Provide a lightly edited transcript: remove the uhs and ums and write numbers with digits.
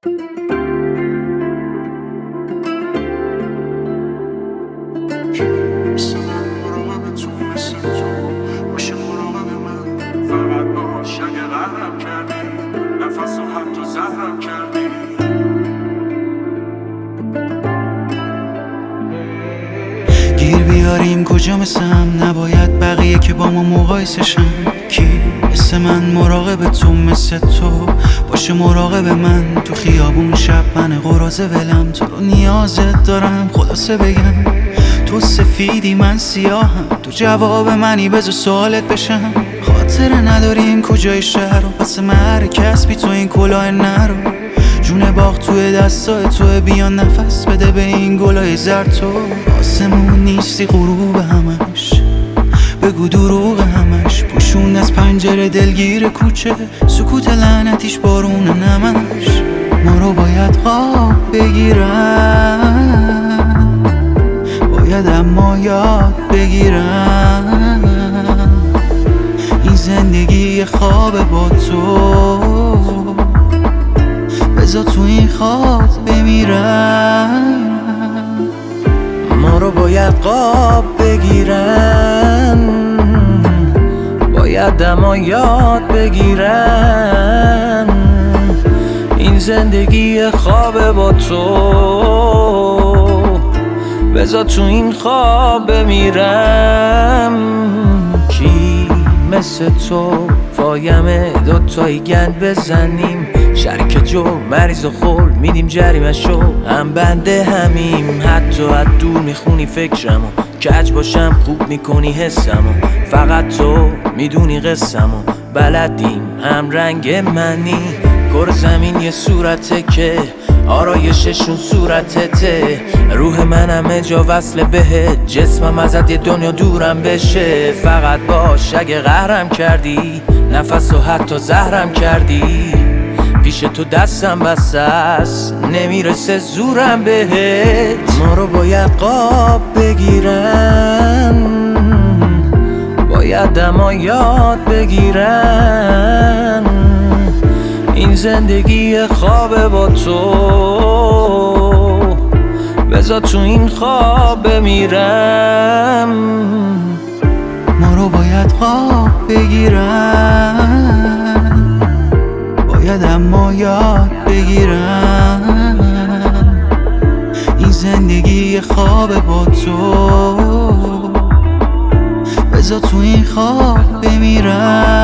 مثل من مراقب تو، مثل تو باشه مراقب من. فقط باش اگه قهرم کردی، نفس و حتی زهرم کردی. گیر بیاریم کجا مثلم، نباید بقیه که با ما مقایسه شن. کی مثل من مراقب تو، مثل تو باشه مراقب من. تو خیابون شب من قراضه ولم، تو رو نیازت دارم خلاصه بگم. تو سفیدی من سیاهم، تو جواب منی بذار سوالت بشم. خاطره نداریم کجای شهر و پس مهر کسبی تو این کلاه نرو. جون باغ توی دستای توی، بیا نفس بده به این گلای زرد. تو آسمون نیستی غروب همش، بگو دروغ همش. پوشون از پنجره دلگیر کوچه، سکوت لعنتیش بارون نمش. ما رو باید خواب بگیرن، باید اما یاد بگیرن. این زندگی خواب با تو، بذار تو این خواب بمیرن. ما رو باید خواب بگیرن، باید اما یاد بگیرن. این زندگی خواب با تو، بذار تو این خواب بمیرم. کی مثل تو فایمه دوتایی گند بزنیم. شریک جو مریض و خول میدیم جریمشو، هم بنده همیم. حتی از دور میخونی فکرمو، کج باشم خوب میکنی حسمو. فقط تو میدونی قصمو، بلدیم هم رنگ منی. کره زمین یه صورته که آرایششون صورتته. روح من همه جا وصل بهت، جسمم ازت یه دنیا دورم بشه. فقط باش اگه قهرم کردی، نفس و حتی زهرم کردی. پیش تو دستم بسته است، نمیرسه زورم بهت. ما رو باید خواب بگیرن، باید اما یاد بگیرن. این زندگی خواب با تو، بذار تو این خواب بمیرم. ما رو باید خواب بگیرن، باید اما یاد بگیرن. این زندگی خواب با تو، بذار تو این خواب بمیرن.